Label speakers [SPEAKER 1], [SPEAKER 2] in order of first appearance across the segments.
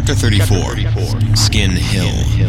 [SPEAKER 1] Chapter 34, Skin Hill.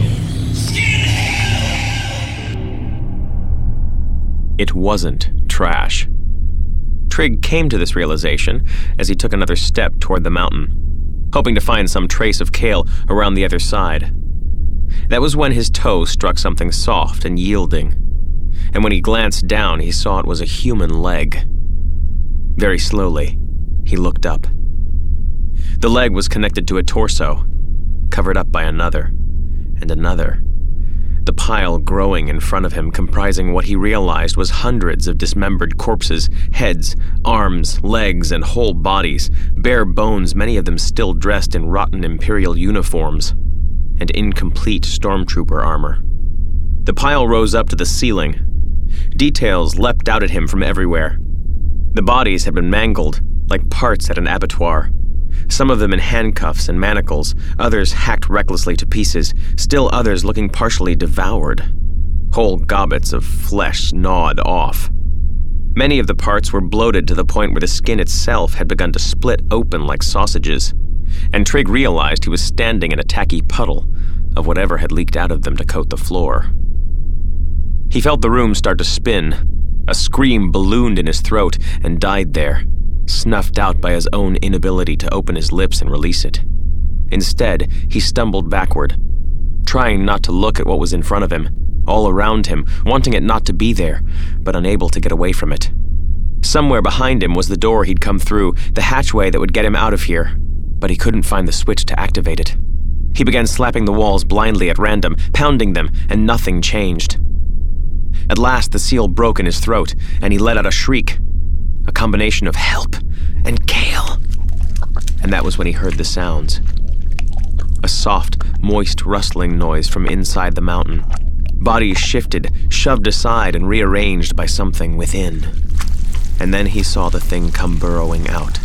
[SPEAKER 2] It wasn't trash. Trigg came to this realization as he took another step toward the mountain, hoping to find some trace of Cale around the other side. That was when his toe struck something soft and yielding, and when he glanced down, he saw it was a human leg. Very slowly, he looked up. The leg was connected to a torso, covered up by another, and another. The pile growing in front of him, comprising what he realized was hundreds of dismembered corpses, heads, arms, legs, and whole bodies, bare bones, many of them still dressed in rotten Imperial uniforms, and incomplete stormtrooper armor. The pile rose up to the ceiling. Details leapt out at him from everywhere. The bodies had been mangled, like parts at an abattoir. Some of them in handcuffs and manacles, others hacked recklessly to pieces, still others looking partially devoured. Whole gobbets of flesh gnawed off. Many of the parts were bloated to the point where the skin itself had begun to split open like sausages, and Trigg realized he was standing in a tacky puddle of whatever had leaked out of them to coat the floor. He felt the room start to spin. A scream ballooned in his throat and died there, snuffed out by his own inability to open his lips and release it. Instead, he stumbled backward, trying not to look at what was in front of him, all around him, wanting it not to be there, but unable to get away from it. Somewhere behind him was the door he'd come through, the hatchway that would get him out of here, but he couldn't find the switch to activate it. He began slapping the walls blindly at random, pounding them, and nothing changed. At last, the seal broke in his throat, and he let out a shriek. A combination of help and Cale. And that was when he heard the sounds. A soft, moist rustling noise from inside the mountain. Bodies shifted, shoved aside, and rearranged by something within. And then he saw the thing come burrowing out.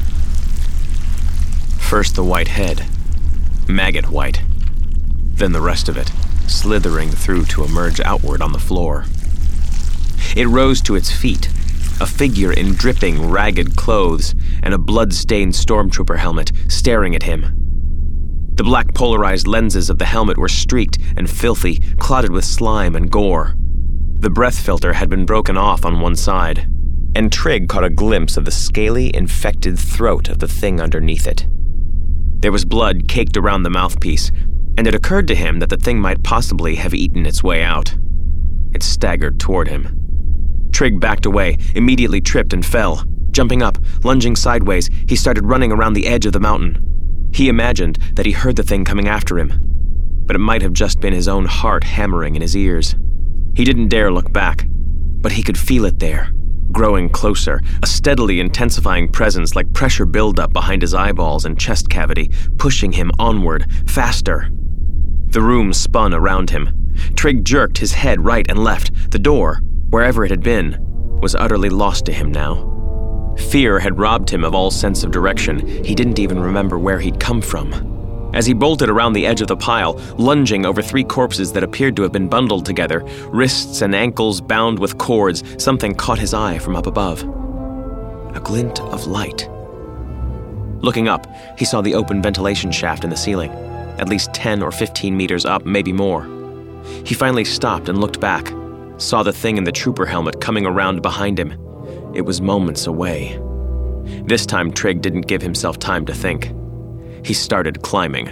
[SPEAKER 2] First the white head, maggot white. Then the rest of it, slithering through to emerge outward on the floor. It rose to its feet, a figure in dripping, ragged clothes and a blood-stained stormtrooper helmet staring at him. The black polarized lenses of the helmet were streaked and filthy, clotted with slime and gore. The breath filter had been broken off on one side, and Trigg caught a glimpse of the scaly, infected throat of the thing underneath it. There was blood caked around the mouthpiece, and it occurred to him that the thing might possibly have eaten its way out. It staggered toward him. Trigg backed away, immediately tripped and fell. Jumping up, lunging sideways, he started running around the edge of the mountain. He imagined that he heard the thing coming after him, but it might have just been his own heart hammering in his ears. He didn't dare look back, but he could feel it there, growing closer, a steadily intensifying presence like pressure buildup behind his eyeballs and chest cavity, pushing him onward, faster. The room spun around him. Trigg jerked his head right and left. The door, wherever it had been, was utterly lost to him now. Fear had robbed him of all sense of direction. He didn't even remember where he'd come from. As he bolted around the edge of the pile, lunging over 3 corpses that appeared to have been bundled together, wrists and ankles bound with cords, something caught his eye from up above. A glint of light. Looking up, he saw the open ventilation shaft in the ceiling, at least 10 or 15 meters up, maybe more. He finally stopped and looked back, saw the thing in the trooper helmet coming around behind him. It was moments away. This time, Trigg didn't give himself time to think. He started climbing.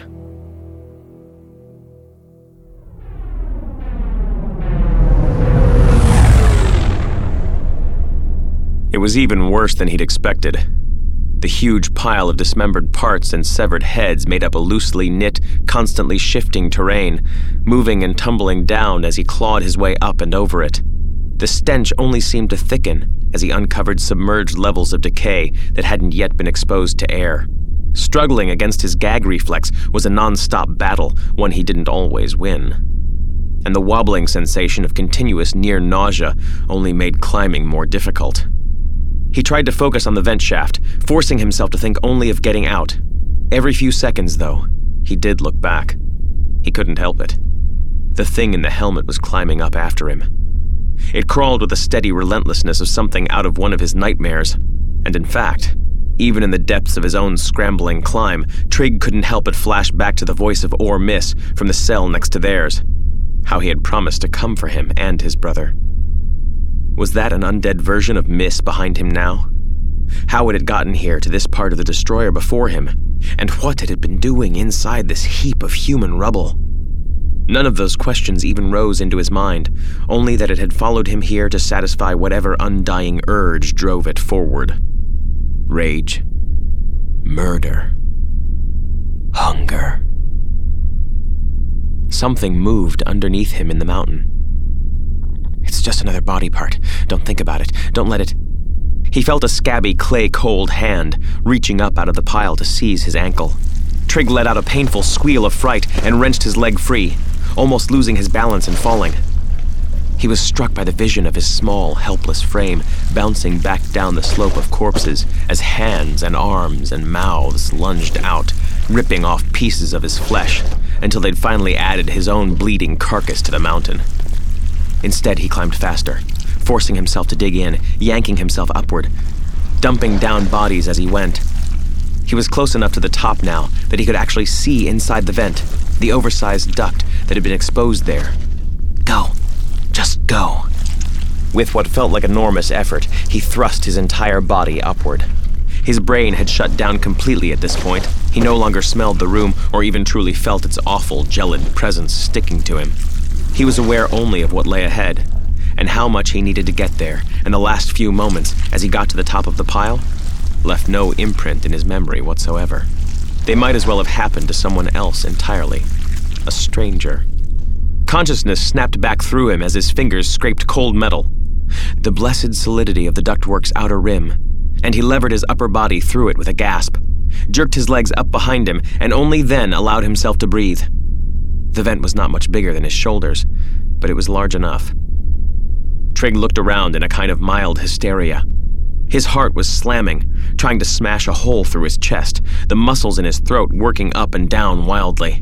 [SPEAKER 2] It was even worse than he'd expected. The huge pile of dismembered parts and severed heads made up a loosely knit, constantly shifting terrain, moving and tumbling down as he clawed his way up and over it. The stench only seemed to thicken as he uncovered submerged levels of decay that hadn't yet been exposed to air. Struggling against his gag reflex was a non-stop battle, one he didn't always win. And the wobbling sensation of continuous near nausea only made climbing more difficult. He tried to focus on the vent shaft, forcing himself to think only of getting out. Every few seconds, though, he did look back. He couldn't help it. The thing in the helmet was climbing up after him. It crawled with the steady relentlessness of something out of one of his nightmares, and in fact, Even in the depths of his own scrambling climb, Trig couldn't help but flash back to the voice of Or Miss from the cell next to theirs. How he had promised to come for him and his brother. Was that an undead version of Miss behind him now? How had it gotten here to this part of the destroyer before him? And what had it been doing inside this heap of human rubble? None of those questions even rose into his mind, only that it had followed him here to satisfy whatever undying urge drove it forward. Rage. Murder. Hunger. Something moved underneath him in the mountain. It's just another body part. Don't think about it. Don't let it... He felt a scabby, clay-cold hand reaching up out of the pile to seize his ankle. Trig let out a painful squeal of fright and wrenched his leg free, almost losing his balance and falling. He was struck by the vision of his small, helpless frame bouncing back down the slope of corpses as hands and arms and mouths lunged out, ripping off pieces of his flesh until they'd finally added his own bleeding carcass to the mountain. Instead, he climbed faster, forcing himself to dig in, yanking himself upward, dumping down bodies as he went. He was close enough to the top now that he could actually see inside the vent, the oversized duct that had been exposed there. Go. Just go. With what felt like enormous effort, he thrust his entire body upward. His brain had shut down completely at this point. He no longer smelled the room or even truly felt its awful, gelid presence sticking to him. He was aware only of what lay ahead, and how much he needed to get there, and the last few moments, as he got to the top of the pile, left no imprint in his memory whatsoever. They might as well have happened to someone else entirely. A stranger. Consciousness snapped back through him as his fingers scraped cold metal. The blessed solidity of the ductwork's outer rim, and he levered his upper body through it with a gasp, jerked his legs up behind him, and only then allowed himself to breathe. The vent was not much bigger than his shoulders, but it was large enough. Trig looked around in a kind of mild hysteria. His heart was slamming, trying to smash a hole through his chest, the muscles in his throat working up and down wildly.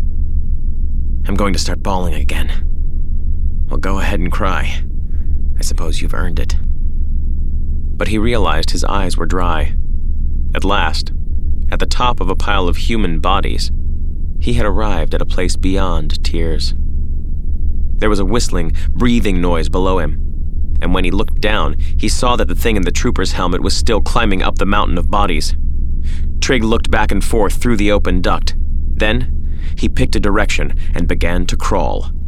[SPEAKER 2] I'm going to start bawling again. Well, go ahead and cry. I suppose you've earned it. But he realized his eyes were dry. At last, at the top of a pile of human bodies, he had arrived at a place beyond tears. There was a whistling, breathing noise below him, and when he looked down, he saw that the thing in the trooper's helmet was still climbing up the mountain of bodies. Trig looked back and forth through the open duct. Then, he picked a direction and began to crawl.